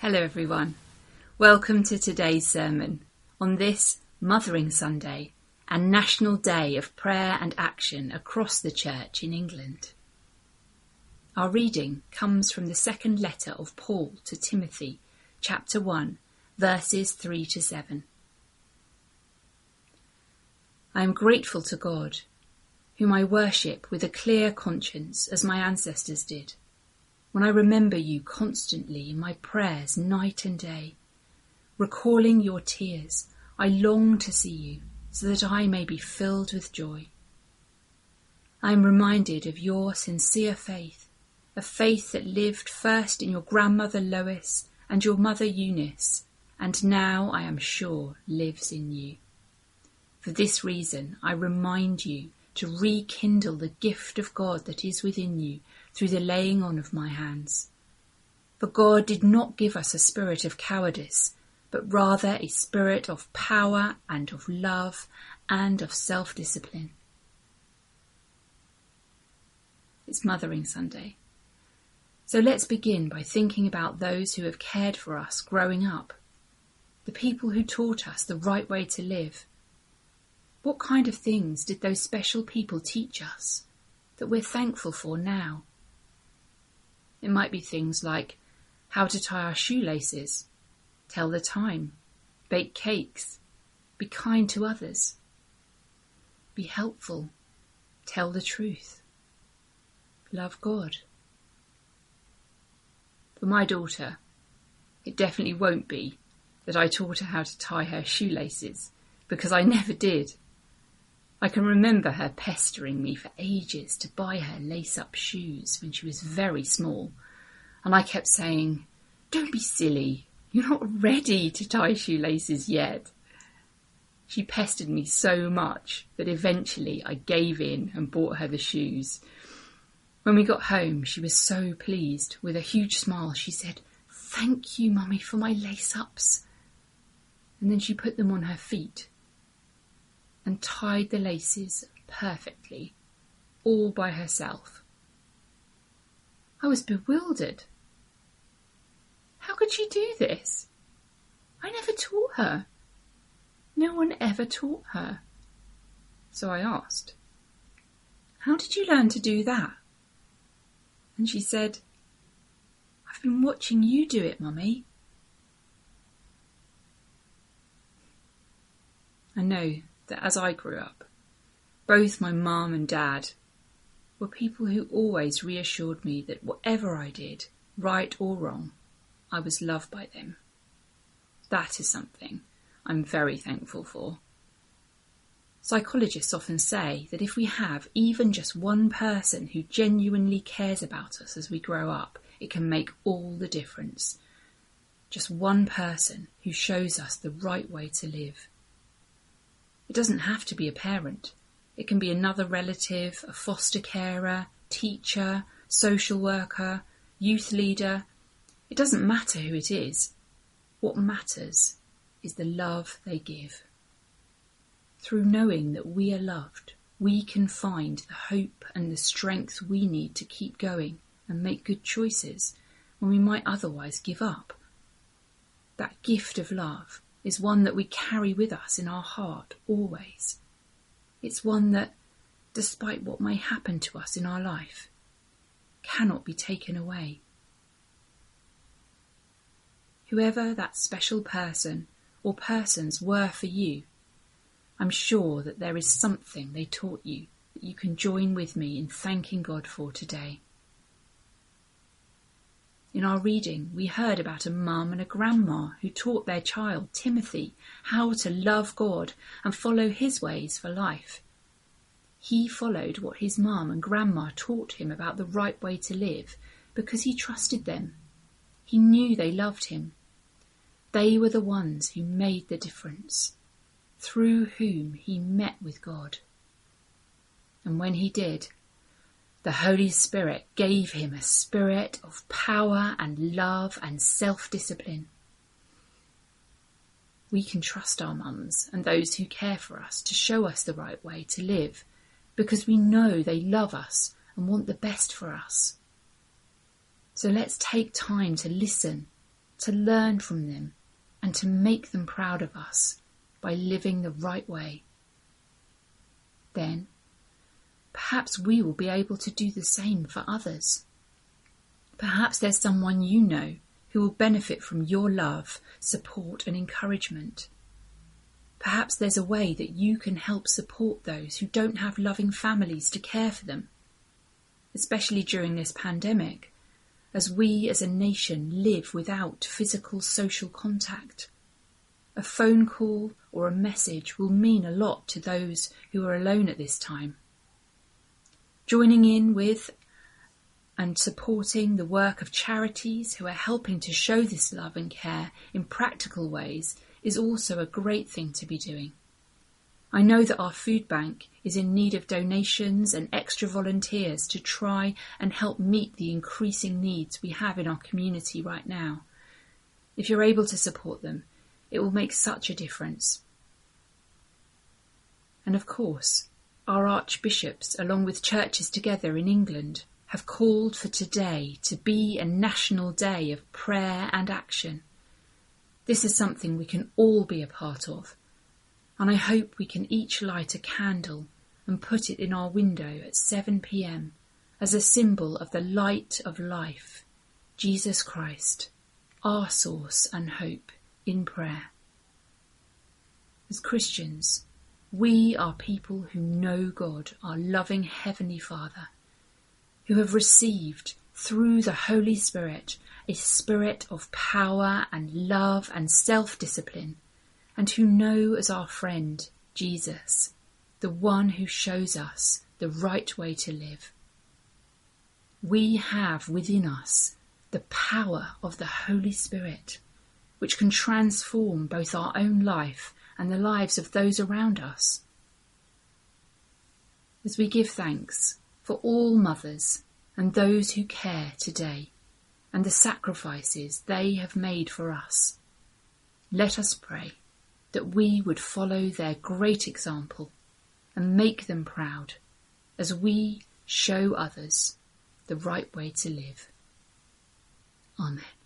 Hello everyone. Welcome to today's sermon on this Mothering Sunday and National Day of Prayer and Action across the Church in England. Our reading comes from the second letter of Paul to Timothy, chapter 1, verses 3 to 7. I am grateful to God, whom I worship with a clear conscience as my ancestors did, when I remember you constantly in my prayers night and day. Recalling your tears, I long to see you, so that I may be filled with joy. I am reminded of your sincere faith, a faith that lived first in your grandmother Lois and your mother Eunice, and now I am sure lives in you. For this reason, I remind you to rekindle the gift of God that is within you through the laying on of my hands. For God did not give us a spirit of cowardice, but rather a spirit of power and of love and of self-discipline. It's Mothering Sunday. So let's begin by thinking about those who have cared for us growing up, the people who taught us the right way to live. What kind of things did those special people teach us that we're thankful for now? It might be things like how to tie our shoelaces, tell the time, bake cakes, be kind to others, be helpful, tell the truth, love God. For my daughter, it definitely won't be that I taught her how to tie her shoelaces, because I never did. I can remember her pestering me for ages to buy her lace-up shoes when she was very small, and I kept saying, "Don't be silly, you're not ready to tie shoelaces yet." She pestered me so much that eventually I gave in and bought her the shoes. When we got home, she was so pleased. With a huge smile, she said, "Thank you, Mummy, for my lace-ups." And then she put them on her feet and tied the laces perfectly, all by herself. I was bewildered. How could she do this? I never taught her. No one ever taught her. So I asked, "How did you learn to do that?" And she said, "I've been watching you do it, Mummy." I know that as I grew up, both my mum and dad were people who always reassured me that whatever I did, right or wrong, I was loved by them. That is something I'm very thankful for. Psychologists often say that if we have even just one person who genuinely cares about us as we grow up, it can make all the difference. Just one person who shows us the right way to live. It doesn't have to be a parent. It can be another relative, a foster carer, teacher, social worker, youth leader. It doesn't matter who it is. What matters is the love they give. Through knowing that we are loved, we can find the hope and the strength we need to keep going and make good choices when we might otherwise give up. That gift of love is one that we carry with us in our heart always. It's one that, despite what may happen to us in our life, cannot be taken away. Whoever that special person or persons were for you, I'm sure that there is something they taught you that you can join with me in thanking God for today. In our reading, we heard about a mum and a grandma who taught their child, Timothy, how to love God and follow his ways for life. He followed what his mum and grandma taught him about the right way to live because he trusted them. He knew they loved him. They were the ones who made the difference, through whom he met with God. And when he did, the Holy Spirit gave him a spirit of power and love and self-discipline. We can trust our mums and those who care for us to show us the right way to live because we know they love us and want the best for us. So let's take time to listen to learn from them and to make them proud of us by living the right way. Then, perhaps we will be able to do the same for others. Perhaps there's someone you know who will benefit from your love, support and encouragement. Perhaps there's a way that you can help support those who don't have loving families to care for them, especially during this pandemic, as we as a nation live without physical social contact. A phone call or a message will mean a lot to those who are alone at this time. Joining in with and supporting the work of charities who are helping to show this love and care in practical ways is also a great thing to be doing. I know that our food bank is in need of donations and extra volunteers to try and help meet the increasing needs we have in our community right now. If you're able to support them, it will make such a difference. And of course, our archbishops, along with churches together in England, have called for today to be a national day of prayer and action. This is something we can all be a part of, and I hope we can each light a candle and put it in our window at 7 p.m. as a symbol of the light of life, Jesus Christ, our source and hope in prayer. As Christians, we are people who know God, our loving Heavenly Father, who have received through the Holy Spirit a spirit of power and love and self-discipline, and who know as our friend Jesus, the one who shows us the right way to live. We have within us the power of the Holy Spirit, which can transform both our own life and the lives of those around us. As we give thanks for all mothers and those who care today, and the sacrifices they have made for us, let us pray that we would follow their great example and make them proud as we show others the right way to live. Amen.